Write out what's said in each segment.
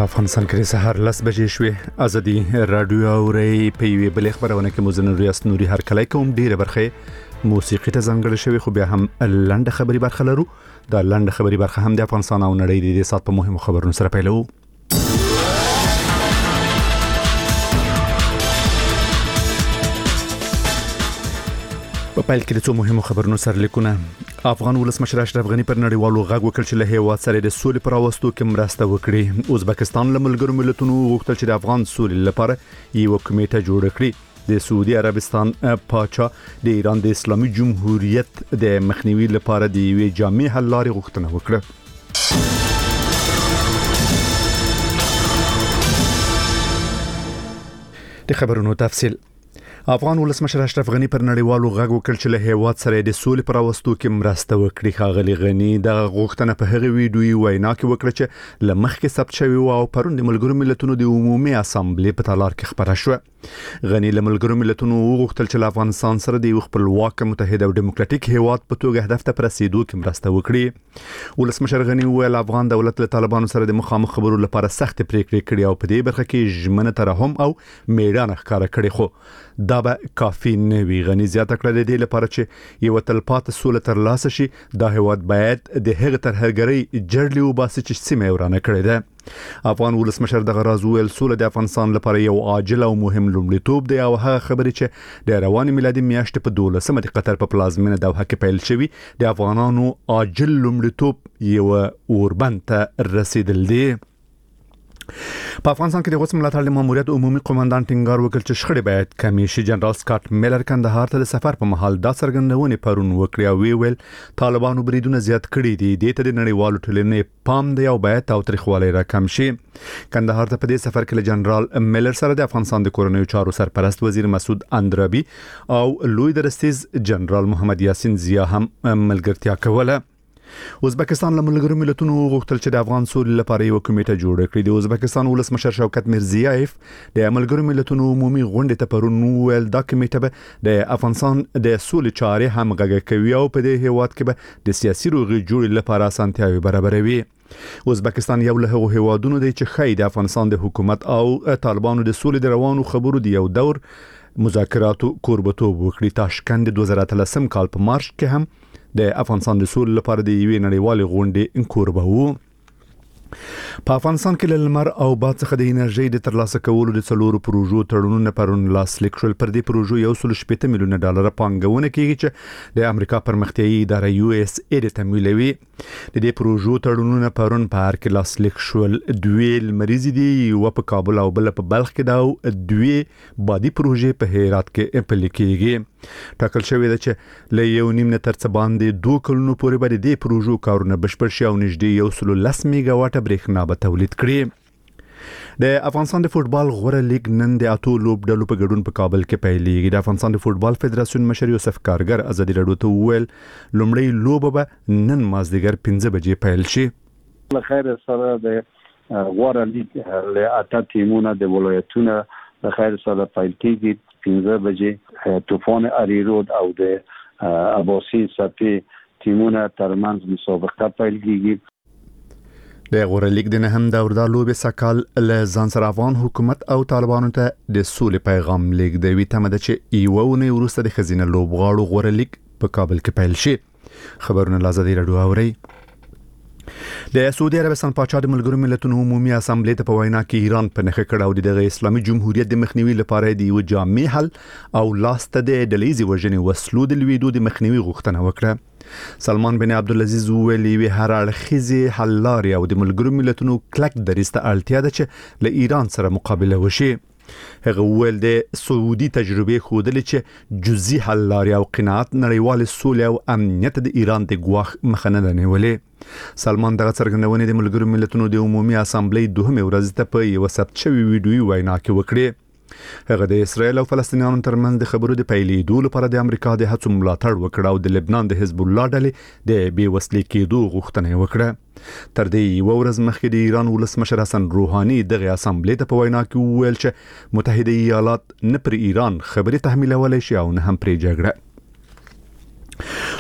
په افغانستان کې سهار 10 بجې شوې. ازادي رادیو اوري په یوه بل خبرونه کې مزن ریاست نوري هر کله کوم ډیره برخه موسیقي ته ځانګړې شوی، خو بیا هم لنډه خبري برخه لرو. دا لنډه خبري برخه هم د افغانستان او نړۍ د سات په مهمو خبرونو سره پیلو. په پیل کې د څو مهمو خبرونو سره لیکونه. افغان ولسمشر اشرف غنی پر نړیوالو غږ وکړ چې له هیواد سره د سولې پر راوستو کې مرسته وکړي. ازبکستان له ملګرو ملتونو غوښتل چې د افغان سولې لپاره یو کمیټه جوړ کړي. د سعودي عربستان پاچا د ایران د اسلامي جمهوریت د مخنیوي لپاره د یوې جامع حل لارې غوښتنه وکړه. د خبرونو تفصیل. افغان ولسمشر اشرف غنی پر نړیوالو غږ وکړ چې له هیواد سره د سولې پر راوستو کې مرسته وکړي. ښاغلي غنی د غوښتنه په هغه ویډیوي وینا کې وکړه چې لمخکې ثبت شوی او پرون د ملګرو ملتونو د عمومي اسامبلې په تالار کې خبره شوه. غنی له ملګرو ملتونو وغوښتل چې افغانستان سره د خپلواک متحد او دیموکراتیک هیواد په توګه هدف ته رسیدو کې مرسته وکړي. ولسمشر غنی ویل افغان دولت له طالبانو سره د مخامخ خبرو لپاره سخت پریکړې کړې او په دې برخه کې ژمنه ترحم او میړانه ښکاره کړې، خو دا به کافي نه وي. غنی زیاته کړه د دې لپاره چې یو تلپاتې سوله ترلاسه شي دا هیواد باید د هغه ترهګرۍ جړلې وباسي چې سیمه ورانه کړې ده. افغان ولسمشر دغه راز ویل سوله د افغانستان لپاره یو عاجل او مهم لومړیتوب دی او هغه خبرې چې د رواني میلادي میاشتې په 12مه د قطر په پلازمینه دوحه کې پیل شوی د افغانانو عاجل لومړیتوب یو اوربند ته رسیدل دی. په افغانستان کې د غوث ملاتړ ماموریت عمومي قومندان ټینګار وکړ چې شخړې باید کمې شي. جنرال سکاټ میلر کندهار ته د سفر په مهال دا څرګندونه پرون وکړه او ویل طالبانو بریدونه زیات کړي دي. د ته د نړیوالو ټولنې پام دی او باید تاوتریخوالی راکم شي. کندهار ته په دې سفر کې جنرال میلر سره د افغانستان د کورنیو چارو سرپرست وزیر مسعود اندرابي او لوی درستیز جنرال محمد یاسین ضیا هم ملګرتیا کوله. ازبکستان له ملګرو ملتونو غوښتل چې د افغان سولې لپاره یو کمیټه جوړ کړي. د ازبکستان ولسمشر شوکت میرزیایف د ملګرو ملتونو عمومي غونډې ته پرون ویل دا کمیټه به د افغانستان د سولې چارې همغږي کوي او په دې هیواد کې به د سیاسي روغې جوړې لپاره اسانتیاوي برابروي. ازبکستان یو له هغو هیوادونو دی چې خای د افغانستان د حکومت او طالبانو د سولې د روانو خبرو دی یو دور مذاکراتو کوربتوب وکړي. تاشکند 2013 کال په مارچ کې هم د افغانستان د سولې لپاره د یوې نړیوالې غونډې کوربه وو. په افغانستان کې لمر او باد څخه د انرژي د ترلاسه کولو د څلورو پروژو تړونونه پرون لاسلیک شول. پر دې پروژو $170 میلیون پانګونه کیږي چې د امریکا پرمختیایي اداره USA د تمویلوي. د دې پروژو تړونونه پرون په هر کې لاسلیک شول. دوی لمریزي دي، یو په کابل او بل په بلخ کې دا دوی بادي پروژې په هرات کې پلي کیږي. ټاکل شوی دی چې له 1.5 تر څه باندې 2 کلونو پورې به د دې پروژو کارونه بشپړ شي او نږدې 110 میگا واټه برېښنا به تولید کړي. د افغانستان د فوتبال غوره لیگ نن د اتو لوبډلو په ګډون په کابل کې پیلېږي. د افغانستان د فوتبال فدراسیون مشر یوسف کارګر ازادي رادیو ته وویل لومړی لوبه به نن مازدیګر 5 بجې پیل شي. له خیر سره د غوره لیگ له اته ټیمونو د ولایتونو له خیر سره پیل کېږي. 15 بجې طوفان اریرود او د اباسي سپي ټیمونه ترمنځ مسابقه پیل کېږي. د غوره لیگ د نهم دور د لوبې سکال له ځان سره افغان حکومت او طالبانو ته د سولې پیغام لیک دی. وی تمه ده چې یوونه ورسته د خزینه لوبغاړو غوره لیگ په کابل کې پیل شي. خبرونه لازم رادیو اوري. د سعودي عربستان پاچا د ملګرو ملتونو عمومي اسامبلې ته په وینا کې ایران په نخښه کړه او د اسلامي جمهوریت د مخنیوي لپاره د یو جامع حل او لاسته د ډلېزي وژنې وسلو د لویدو د مخنیوي غوښتنه وکړه. سلمان بن عبدالعزیز ویلي وی هر اړخیزه حل لارې او د ملګرو ملتونو کلک دریسته اړتیا ده چې له ایران سره مقابله وشي. هغه ویل د سعودي تجربه خودلې چې جزئی حل لارې او قناعت نړیوال سولې او امنیت د ایران د ګواخ مخنه نه نیولې. سلمان دغه څرګندونه د ملګرو ملتونو د عمومي اسامبلې 2مه ورځ ته په یو ثبت شوی ویډیوي وینا کې وکړه. هغه د اسرایل او فلسطینیانو ترمنځ د خبرو د پیلېدو لپاره د امریکا د هڅو ملاتړ وکړ او د لبنان د حزب الله ډلې د بې وسلې کېدو غوښتنه وکړه. تر دې یو ورځ مخکې د ایران ولسمشر حسن روحاني دغه اسامبلې ته په وینا کې وویل چې متحده ایالات نه پر ایران خبري تحمیلولای شي او نه هم پرې جګړه.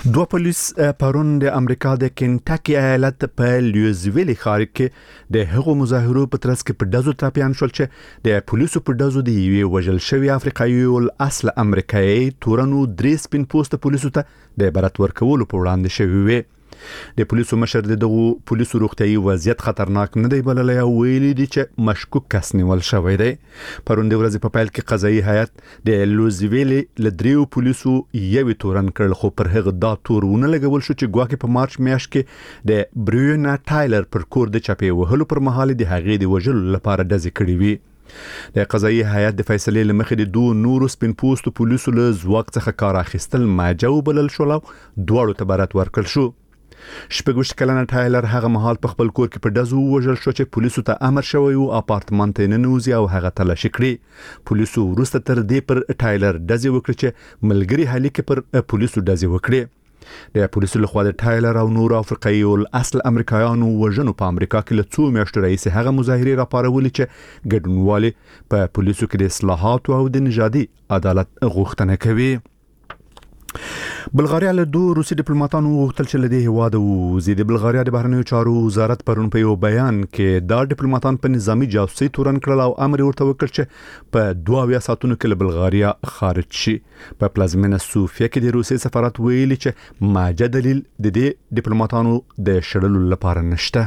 دوه پولیس پرون د امریکا د کنټاکي ایالت په لیوزویل ښار کې د هغو مظاهرو په ترڅ کې په دزو تاپیان شول چې د پولیسو په دزو د یوې وژل شوی افریقایي اصل امریکایي تورنو درې سپین پوسټ پولیسو ته د عبرت ورکولو په وړاندې شوی وي. د پولیسو مشر دغه پولیسو روغتيایي وضعیت خطرناک نه دی بللی او ویلي دي چې مشکوک کس نیول شوی دی. پرون د ورځې په پیل کې قضایي هیئت د لوزویل ل دریو پولیسو یوې تورن کړل خو پر هغه دا تورونه لګول شو چې ګواکې په مارچ میاشت کې د بریونا ټایلر پر کور د چپې وهلو پر مهال د هغې د وژلو لپاره ډزې کړې وي. د قضایي هیئت د فیصلې لمخې د دوه نورو سپین پوستو پولیسو له ځواک څخه کار اخیستل ماجو بلل شو او دواړو ته برات ورکړل شو. شپږ کلنه ټایلر هغه مهال په خپل کور کې په دزو وژل شو چې پولیسو ته امر شوی او اپارتمان ته ننوځي او هغه تلاشي کړی. پولیسو وروسته تر دې پر ټایلر دزې وکړي چې ملګری هلي کې پر پولیسو دزې وکړي. د پولیسو لخوا د ټایلر او نور افریقایي اصل امریکایانو وژنو په امریکا کې له څو میاشتو راهیسې هغه مظاهرې راپارولې چې ګډونوالي په پولیسو کې د اصلاحات او د نژادي عدالت غوښتنه کوي. بلغاریا له دوه روسي ډیپلوماټانو وغوښتل چې له دې هیواده ووځي. د بلغاریا د بهرنیو چارو وزارت پرون په یو بیان کې دا ډیپلوماټان په نظامی جاسوسي تورن کړل او امر ورته وکړ چې په 22 ساعتونو کې له بلغاریا خارج شي. په پلازمینه صوفیا کې د روسي سفارت ویلي چې ماجه دلیل د دې ډیپلوماټانو د شړلو لپاره نشته.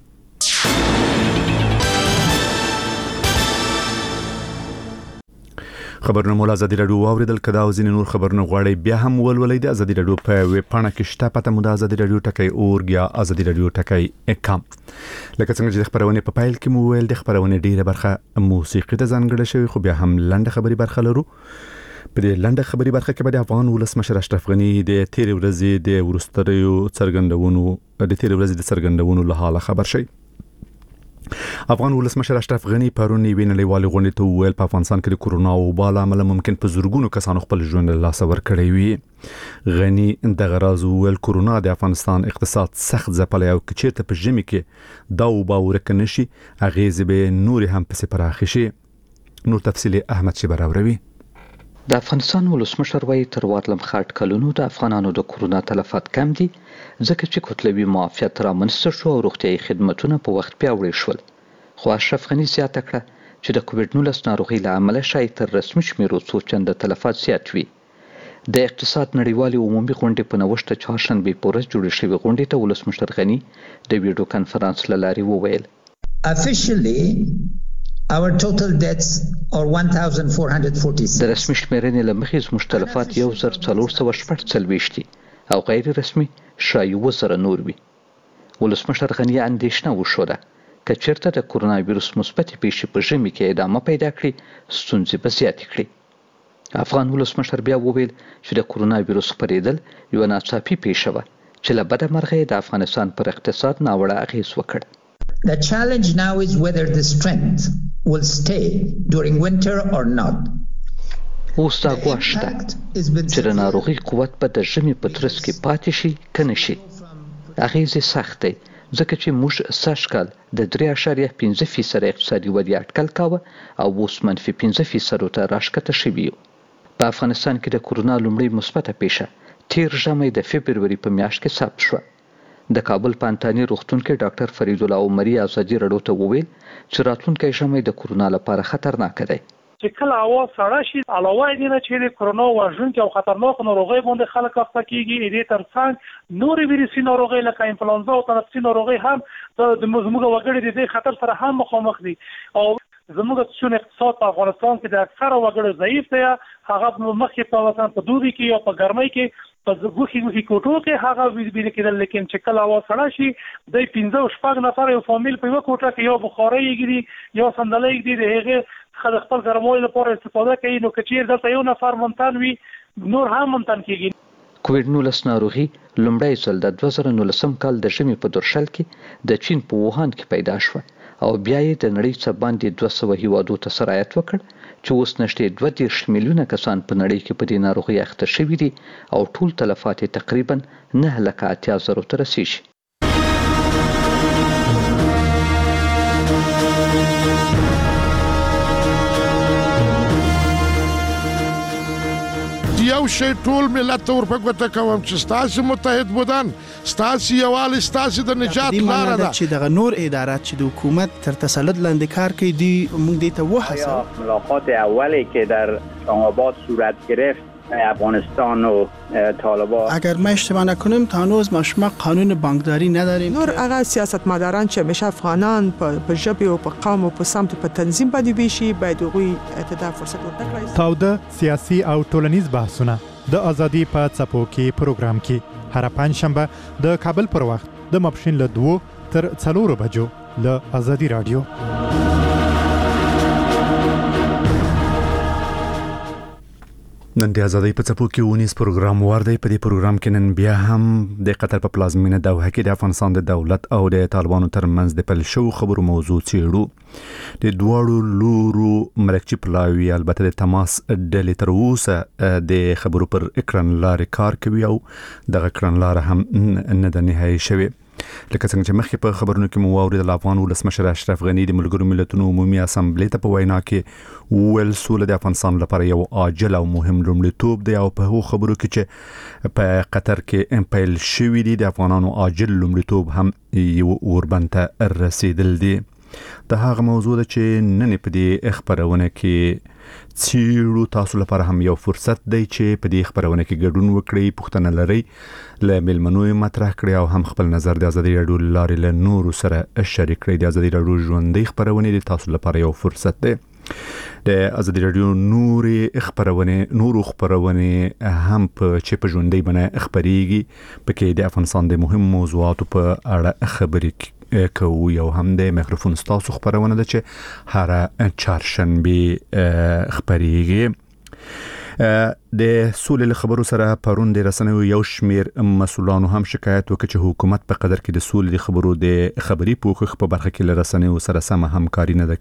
خبرونه مولا ازادي رادیو اوریدل کدا او ځین نور خبرونه غواړي بیا هم ولولئ د ازادي رادیو په ویب پاڼه کې شته پته مو د ازادي رادیو ټکی اورګ یا ازادي رادیو ټکی کام. لکه څنګه چې د خبرونه په فایل کې مو ویل د خبرونه ډیره برخه موسیقي ته ځانګړې شوی خو بیا هم لنډه خبري برخه لرو. په دې لنډه خبري برخه کې به د افغان ولسمشر اشرف غنی د تیر ورځې د ورستریو څرګندونو له حاله خبر شي. افغان ولسمشر اشرف غنی پرون یې نړیوالې غونډې ته ویل په افغانستان کې د کورونا وبا له امله ممکن په زورګونو کسانو خپل ژوند له لاسه ورکړی وي. غنی د غراز ویل کورونا د افغانستان اقتصاد سخت ځپلی او کچېرته په ژمي کې دا وبا ورکه نشي اغیزې به نور هم پسې پراخې شي. نور تفصیل احمد شبر اوروي. د افغانستان ولسمشر وايي تر واتلم خاط کلونو د افغانانو د کورونا تلفات کم دي ځکه چې کتلوي معافیت رامنځته شو او روغتیايي خدماتونه په وخت پیاوړي شول. خو اشرف غنی زیاته کړه چې د کووډ-19 ناروغي له امله شاید تر رسمي شمیرو څو چنده تلفات زیات وي. د اقتصاد نړیوالې عمومي غونډې په نوښت چهارشنبه په ورځ جوړې شوې غونډې ته ولسمشر غنی د ویډیو کانفرنس له لارې وویل Our total deaths are 1446. د رسمي شمیرنې له مخې زموږ تلفات 1446 دي او غیر رسمي شایي 1000 نور وي. ولسمشر غنی اندېښنه وښوده که چېرته د کورونا ویروس مثبتې پیښې په ژمي کې ادامه پیدا کړي ستونزې به زیاتې کړي. افغان ولسمشر بیا وویل چې د کورونا ویروس خپرېدل یوه ناڅاپي پیښه وه چې له بده مرغه یې د افغانستان پر اقتصاد ناوړه اغېز وکړ. The challenge now is whether the strength will stay during winter or not. اوس دا ګواښ شته چې د ناروغۍ قوت به د ژمي په ترڅ کې پاتې شي که نه شي. اغېز یې سخت دی ځکه چې موږ سږ کال د 3.5% اقتصادي ودې اټکل کاوه او اوس -5% ته راښکته شوي یو. په افغانستان کې د کورونا لومړۍ مثبته پیښه تیر ژمی د فبروري په میاشت کې ثبت شوه. د کابل پانتانی روغتون کې ډاکټر فرید الله عمري ازادي رادیو ته وویل چې راتلونکی ژمی د کورونا لپاره خطرناک دی. چې کله هوا سړه شي علاوه دې نه چې د کورونا وژونکي او خطرناک ناروغۍ باندې خلک اخته کیږي دې ترڅنګ نورې ویروسي ناروغۍ لکه انفلونزا او تنفسي ناروغۍ هم د زموږ وګړي د خطر سره هم مخامخ دي او زموږ څون اقتصاد په افغانستان کې د اکثره وګړو ضعیف دی. هغه مخکې په مثلا په دوبي کې او په ګرمۍ کې په ګوخي کوټو کې هغه ویل کېدل لیکن چې کله هوا سړه شي د 15 نفر یو فامیل په یو کوټه کې یو بخارۍ یې یو صندلی یې د هغه خپل ګرمولو لپاره استفاده کوي نو کچیر دلته یو نفر ممتن وي نور هم ممتن کیږي. کووډ-19 ناروغي لومړی ځل د 2019 کال د ژمي په درشل کې د چین په ووهان کې پیدا شوه او بیا یې د نړۍ څخه باندې 200 هیوادو ته سرایت وکړ چې اوس نږدې 22 میلیونه کسان په نړۍ کې په دې ناروغي اخته شوي دي او ټول تلفات تقریبا 9,80,000 ته رسیږي. یو شی ټول ملت ته ورپګوته کوم چې ستاسو متحد بودن ستاسو یووالی ستاسو د نجات لاره ده چې دغه نور ادارات چې د حکومت تر تسلط لاندې کار کوي دی موږ دې ته وحسه ملاقات اولی که در اسلام‌آباد صورت گرفت افغانستان و طالبان اگر ما اشتباه نکنم تا هنوز ما قانون بانکداری نداریم نور هغه سیاستمداران چې همیشه افغانان په ژبه او په قوم او په سمت په تنظیم باندې ویشي باید هغوی ته فرصت ورکړي. تاوده سیاسي او ټولنیز بحثونه د ازادي په څپو کې پروګرام کې هر پنځشنبه د کابل پر وخت د ماپښین له 2 تر 4 بجو له ازادي رادیو. نن د ازادۍ په څپو کې ونیس پروګرام وردی. په دې پروګرام کې نن بیا هم د قطر په پلازمینه دوحه کې د افغانستان د دولت او د طالبانو ترمنځ د پل شو خبرو موضوع څېړو. د دواړو لورو مرکچی پلاوی البته د تماس ډلې تر اوسه د خبرو پر کړنلارې کار کوي او دغه کړنلاره هم نه د نهایي شوی. لکه څنګه چې مخکې په خبرونو کې مو واورېدل افغان ولسمشر اشرف غنی د ملګرو ملتونو عمومي اسامبلې ته په وینا کې وویل سوله د افغانستان لپاره یو عاجل او مهم لومړیتوب دی او په هغو خبرو کې چې په قطر کې پیل شوي دي د افغانانو عاجل لومړیتوب هم یو اوربند ته رسیدل دي. د هغه موضوع ده چې نن په دې خبرونه کې څیړو تاسو لپاره هم یو فرصت دی چې په دې خبرونه کې ګډون وکړئ، پوښتنه لرئ، له ملمنو مطرح کړئ او هم خپل نظر د ازادي رادیو لارې له نورو سره شریک کړئ. د ازادي رادیو ژوندۍ خبرونه د تاسو لپاره یو فرصت دی. د ازادي رادیو نورو خبرونه هم چې په ژوندۍ باندې خبريږي پکې د افغانستان د مهم موضوعاتو په اړه خبرې کوو. یو هم د میکروفون ستاسو خبرونه ده چې هر چهارشنبه خبريږي. د سولې خبرو سره پرون د رسنیو یو شمیر مسؤلانو هم شکایت وکړ چې حکومت په قدر کې د سولې خبرو د خبري پوښښ په برخه کې رسنیو سره سم همکاري نه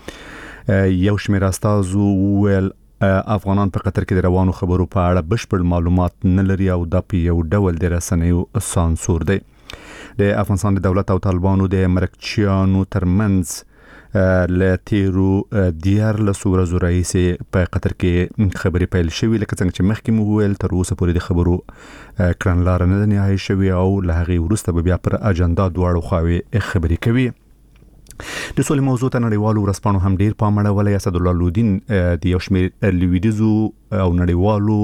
کړې. یو شمیر استازو ویل افغانان په قطر کې د روانو خبرو په اړه بشپړ معلومات نه لري او د یو ډول د رسنیو سانسور دی. د افغانستان د دولت او طالبانو د مرکچیانو ترمنځ له تیرو 14 ورځو راهیسې په قطر کې خبرې پیل شوې. لکه څنګه چې مخکې مو ویل تر اوسه پورې د خبرو کړنلاره نه نهایي شوې او له هغې وروسته به بیا پر اجنډا دواړو خواوې خبرې کوي. د سولې موضوع ته نړیوالو ورځپاڼو هم ډیر پام اړولی. اسدالله لودین د یو شمیر لویدیځو او نړیوالو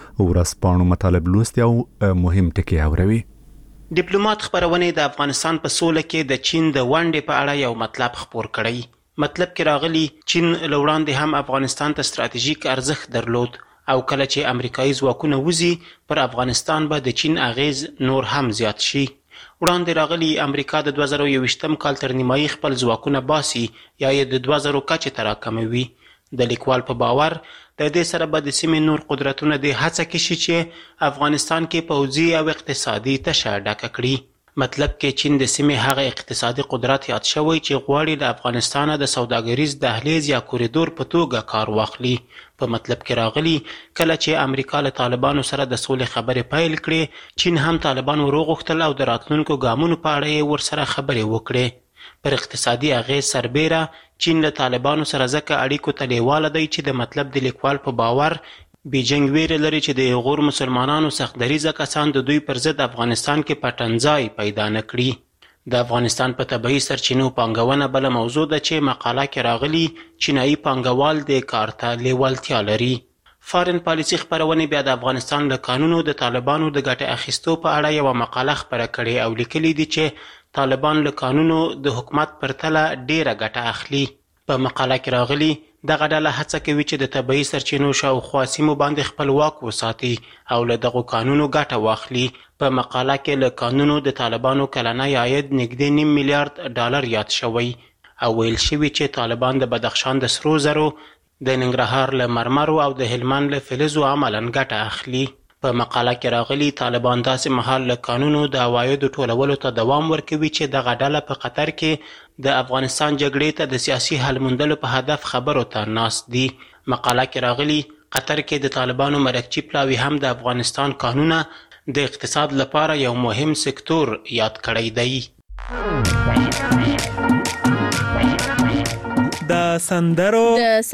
ورځپاڼو مطالب لوستي او مهم ټکي اوروي. ډیپلوماټ خبرونه د افغانستان په سوله کې د چین د ونډې په اړه یو مطلب خبر کړی. مطلب کې راغلی چین لوړاندې هم افغانستان ته ستراتیژیک ارزښت درلود او کله چې امریکایي ځواکونه وزي پر افغانستان به د چین اغیز نور هم زیات شي. وړاندې راغلی امریکا د 2021م کال تر نیمایي خپل ځواکونه باسي یا یې د 2000 کچې ته راکموي. د لیکوال په باور د دې سره به د سیمې نور قدرتونه د هڅه کوي چې افغانستان کې پوځي او اقتصادي تشه ډکه کړي. مطلب کې چین د سیمې هغه اقتصادي قدرت یاد شوی چې غواړي د افغانستان د سوداګریز دهلیز یا کوریدور په توګه کار واخلي. په مطلب کې راغلی کله چې امریکا له طالبانو سره د سولې خبرې پیل کړي چین هم طالبان وروغوښتل او د راتلونکو ګامونو په اړه یې ورسره خبرې وکړي. پر اقتصادي اغیز سربیره چین له طالبانو سره ځکه اړیکو ته لیواله دی چې د مطلب د لیکوال په باور بیجنګ ویره لري چې د غور مسلمانانو سختدریزه کسان د دوی پر ضد افغانستان کې پټنځای پیدا نه کړي. د افغانستان په طبیعي سرچینو پانګونه بله موضوع ده چې مقاله کې راغلی چینایي پانګوال د کار ته لیوالتیا لري. فارن پالیسي خبرونه بیا د افغانستان له قانونو د طالبانو د ګټې اخیستو په اړه یو مقاله خبره کړې او لیکلي دي چې طالبان له قانونو د حکومت پر تله ډیره ګټه اخلي. په مقاله کې راغلی دغه ډله هڅه کوي چې د طبیعي سرچینو شاوخوا سیمو باندې خپل واک وساتي او له دغو قانونو ګټه واخلي. په مقاله کې له قانونو د طالبانو کلنی عاید نږدې $9 میلیارډ یاد شوی او ویل شوی چې طالبان د بدخشان د سرو زرو، د ننګرهار له مرمرو او د هلمند له فلزو عملاً ګټه اخلي. په مقاله کې راغلی طالبان داسې مهال له قانونو د عوایدو ټولولو ته دوام ورکوي چې دغه ډله په قطر کې د افغانستان جګړې ته د سیاسي حل موندلو په هدف خبرو ته ناست دي. مقاله کې راغلی قطر کې د طالبانو مرکچی پلاوی هم د افغانستان قانونه د اقتصاد لپاره یو مهم سکتور یاد کړی دی. د سندرو